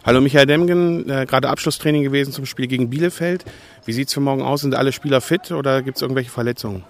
Hallo Michael Demgen, gerade Abschlusstraining gewesen zum Spiel gegen Bielefeld. Wie sieht es für morgen aus? Sind alle Spieler fit oder gibt es irgendwelche Verletzungen?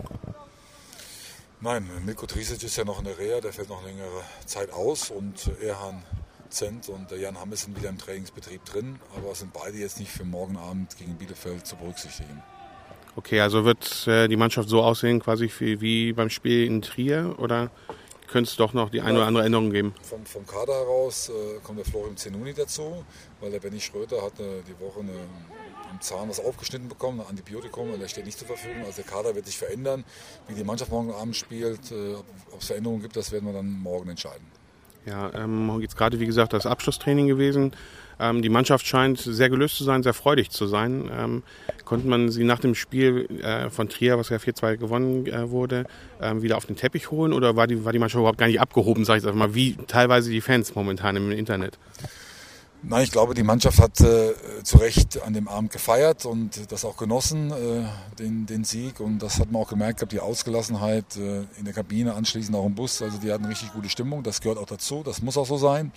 Nein, Milko Trisic ist ja noch in der Reha, der fällt noch längere Zeit aus und Erhan Zent und Jan Hammes sind wieder im Trainingsbetrieb drin, aber sind beide jetzt nicht für morgen Abend gegen Bielefeld zu berücksichtigen. Okay, also wird die Mannschaft so aussehen quasi wie beim Spiel in Trier oder könnte es doch noch die eine oder andere Änderung geben? Vom Kader heraus kommt der Florim Zenuni dazu, weil der Benny Schröter hat die Woche am Zahn was aufgeschnitten bekommen, ein Antibiotikum, und der steht nicht zur Verfügung. Also der Kader wird sich verändern. Wie die Mannschaft morgen Abend spielt, ob es Veränderungen gibt, das werden wir dann morgen entscheiden. Ja, jetzt gerade wie gesagt das Abschlusstraining gewesen. Die Mannschaft scheint sehr gelöst zu sein, sehr freudig zu sein. Konnte man sie nach dem Spiel von Trier, was ja 4-2 gewonnen wurde, wieder auf den Teppich holen oder war die Mannschaft überhaupt gar nicht abgehoben, sag ich jetzt mal, wie teilweise die Fans momentan im Internet? Nein, ich glaube, die Mannschaft hat zu Recht an dem Abend gefeiert und das auch genossen, den Sieg. Und das hat man auch gemerkt, die Ausgelassenheit in der Kabine, anschließend auch im Bus. Also die hatten richtig gute Stimmung, das gehört auch dazu, das muss auch so sein.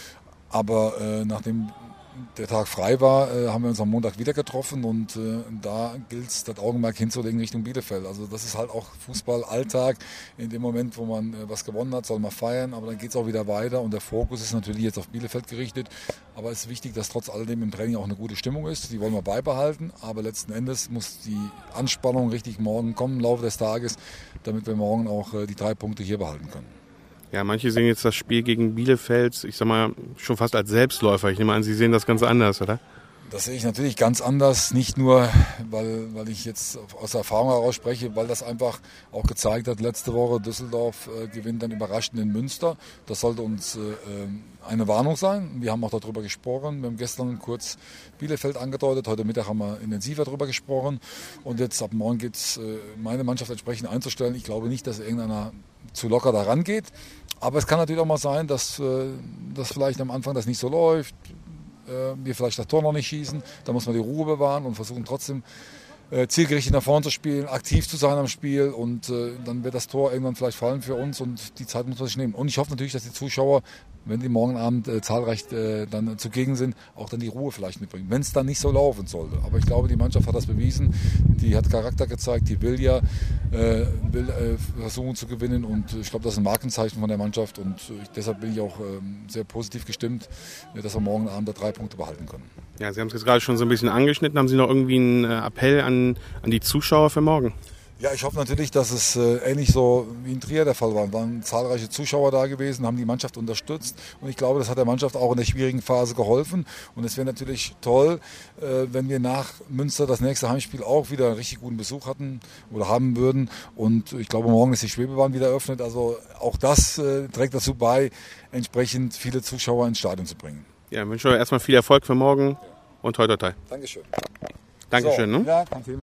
Aber nachdem der Tag frei war, haben wir uns am Montag wieder getroffen und da gilt es, das Augenmerk hinzulegen Richtung Bielefeld. Also das ist halt auch Fußball-Alltag. In dem Moment, wo man was gewonnen hat, soll man feiern, aber dann geht es auch wieder weiter und der Fokus ist natürlich jetzt auf Bielefeld gerichtet. Aber es ist wichtig, dass trotz alledem im Training auch eine gute Stimmung ist. Die wollen wir beibehalten, aber letzten Endes muss die Anspannung richtig morgen kommen im Laufe des Tages, damit wir morgen auch die 3 Punkte hier behalten können. Ja, manche sehen jetzt das Spiel gegen Bielefeld, ich sag mal, schon fast als Selbstläufer. Ich nehme an, Sie sehen das ganz anders, oder? Das sehe ich natürlich ganz anders, nicht nur, weil ich jetzt aus Erfahrung heraus spreche, weil das einfach auch gezeigt hat, letzte Woche Düsseldorf gewinnt dann überraschend in Münster. Das sollte uns eine Warnung sein. Wir haben auch darüber gesprochen. Wir haben gestern kurz Bielefeld angedeutet. Heute Mittag haben wir intensiver darüber gesprochen. Und jetzt ab morgen geht es, meine Mannschaft entsprechend einzustellen. Ich glaube nicht, dass irgendeiner zu locker daran geht. Aber es kann natürlich auch mal sein, dass vielleicht am Anfang das nicht so läuft. Wir vielleicht das Tor noch nicht schießen, da muss man die Ruhe bewahren und versuchen trotzdem zielgerichtet nach vorne zu spielen, aktiv zu sein am Spiel und dann wird das Tor irgendwann vielleicht fallen für uns und die Zeit muss man sich nehmen. Und ich hoffe natürlich, dass die Zuschauer, wenn die morgen Abend zahlreich dann zugegen sind, auch dann die Ruhe vielleicht mitbringen, wenn es dann nicht so laufen sollte. Aber ich glaube, die Mannschaft hat das bewiesen, die hat Charakter gezeigt, die will versuchen zu gewinnen und ich glaube, das ist ein Markenzeichen von der Mannschaft und deshalb bin ich auch sehr positiv gestimmt, dass wir morgen Abend da 3 Punkte behalten können. Ja, Sie haben es jetzt gerade schon so ein bisschen angeschnitten. Haben Sie noch irgendwie einen Appell an die Zuschauer für morgen? Ja, ich hoffe natürlich, dass es ähnlich so wie in Trier der Fall war. Es waren zahlreiche Zuschauer da gewesen, haben die Mannschaft unterstützt und ich glaube, das hat der Mannschaft auch in der schwierigen Phase geholfen und es wäre natürlich toll, wenn wir nach Münster das nächste Heimspiel auch wieder einen richtig guten Besuch hatten oder haben würden und ich glaube, morgen ist die Schwebebahn wieder eröffnet, also auch das trägt dazu bei, entsprechend viele Zuschauer ins Stadion zu bringen. Ja, ich wünsche euch erstmal viel Erfolg für morgen und toi toi toi. Dankeschön. Dankeschön. So, ne? ja,